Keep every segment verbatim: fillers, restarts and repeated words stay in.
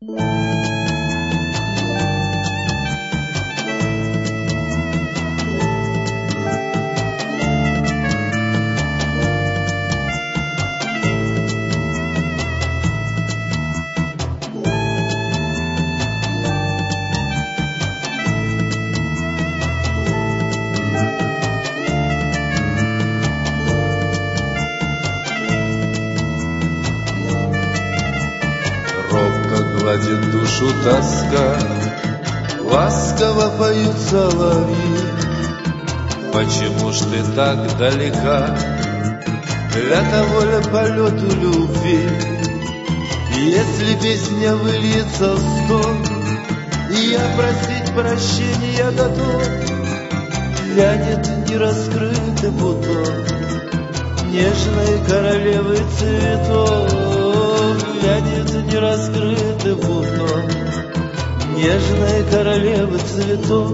Гладит душу тоска, ласково поют соловьи. Почему ж ты так далека? Для того ли полету любви? Если песня выльется в стон, и я просить прощения готов, вянет нераскрытый бутон нежной королевы цветов. Вянет нераскрытый бутон нежной королевы цветов.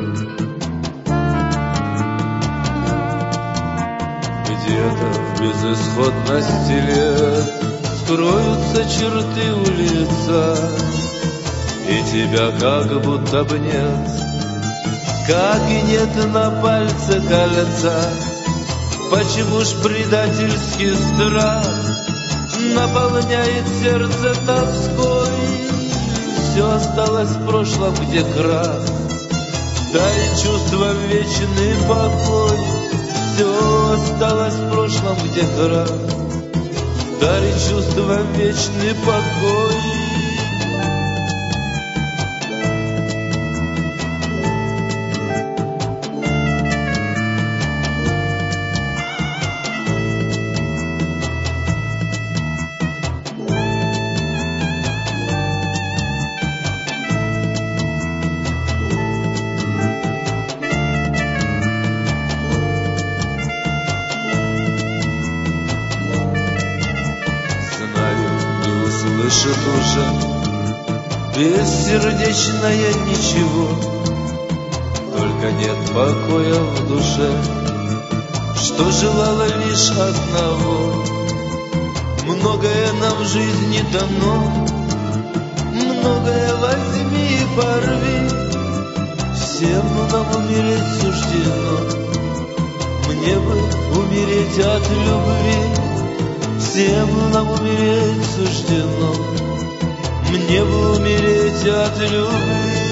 Где-то в безысходности лет скроются черты у лица, и тебя как будто бы нет, как и нет на пальце кольца. Почему ж предательский страх наполняет сердце тоской? Все осталось в прошлом, где крах, дарит чувство вечный покой. Все осталось в прошлом, где крах, дарит чувство вечный покой. Слышит уже бессердечное ничего, только нет покоя в душе, что желала лишь одного. Многое нам в жизни дано, многое возьми и порви. Всем нам умереть суждено, мне бы умереть от любви. Всем нам умереть суждено, мне бы умереть от любви.